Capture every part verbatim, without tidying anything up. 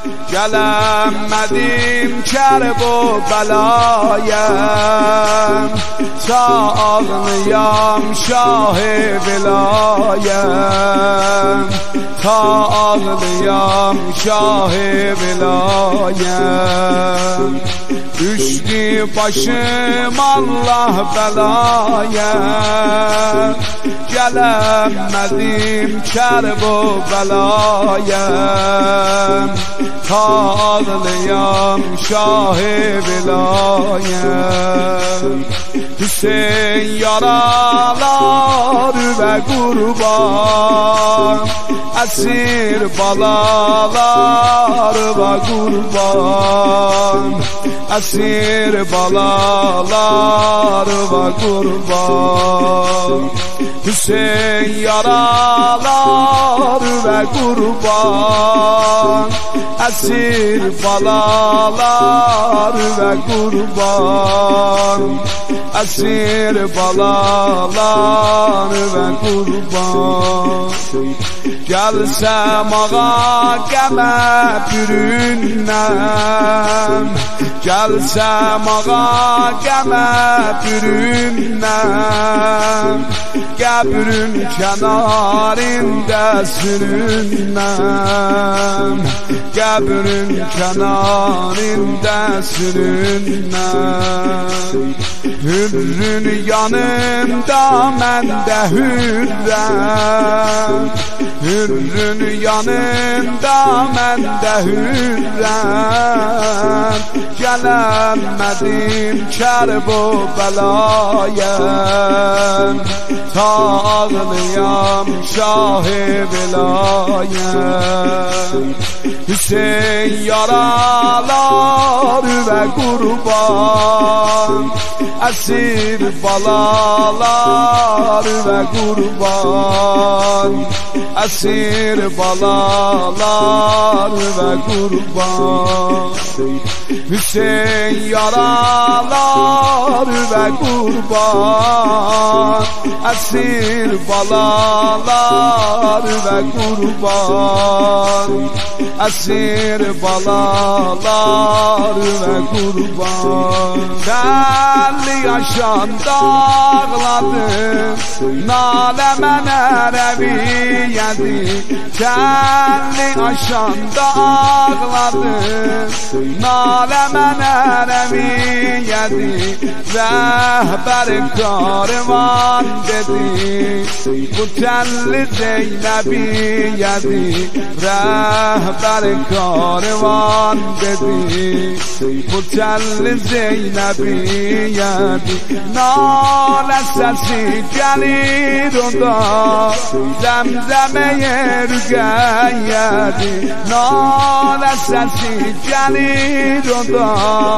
gələmədim kərb o bəlayəm, ta ağlayam şah-ı vilayəm, ta ağlayam şah-ı vilayəm. Düşdü başım Allah bəlayəm, gələmədim kərb o bəlayəm, ta ağlayam şah-ı vilayəm. Hüseyin yaralar ve kurban, esir balalar ve kurban, esir balalar ve kurban. Hüseyin yaralar ve kurban, esir balalar ve kurban, esir balalar ve kurban. Gelsem ağa qəmə bürünəm, gelsem ağa qəmə bürünəm, qəbrün kənarında sürünəm, qəbrün kənarında sürünəm. Hürrün yanımda mən də hürrəm, hürrün yanımda mən də hürrəm, gələmədim kərb o bəlayəm, ta ağlayam şah-ı vilayəm. Hüseyin yaralar ve kurban, esir balalar ve kurban, esir balalar ve kurban. Hüseyin yaralar ve kurban, esir balalar ve kurban, esir balalar ve kurban. Telli yaşan dağladım, naləmən ərəviyyədi, telli yaşan dağladım, naləmən ərəviyyədi, rəhbər karvan dedi, bu telli Zeynəbiyyədi, rəhbər karvan dedi, bu telli Zeynəbiyyədi. Nalə səsi gəlir onda, Zəmzəməyə rüqəyyədi, nalə səsi gəlir onda,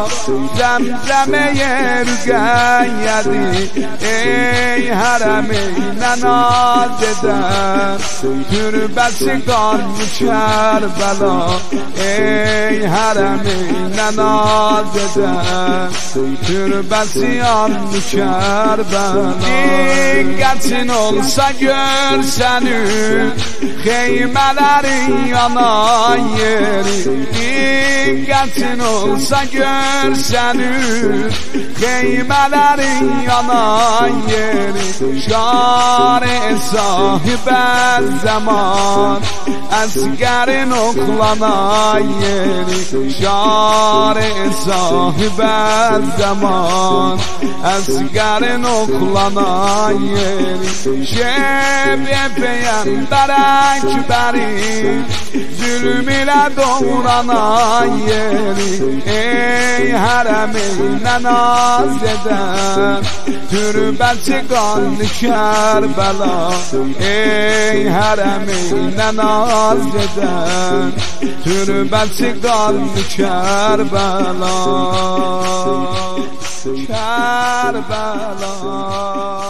Zəmzəməyə rüqəyyədi. Ey hərəmeynə naz edən, türbəsi qanlı Kərbəla, ey hərəmeynə naz edən, türbəsi qanlı Kərbəla. Diqqətin olsa görsənün, xeymələrin yanan yeri, diqqətin olsa görsənün, xeymələrin yanan yeri, şar-ı sahibə zaman, əsgərin oxlanan yeri, şar-ı sahibə zaman, əsgərin oxlanan yeri, şeb-i peyyəmbər əkbərin, zülm ilə doğranan yeri. Ey hərəmeynə naz edən, türbəsi qanlı Kərbəla, ey hərəmeynə naz edən, türbəsi qanlı Kərbəla, Kərbəla.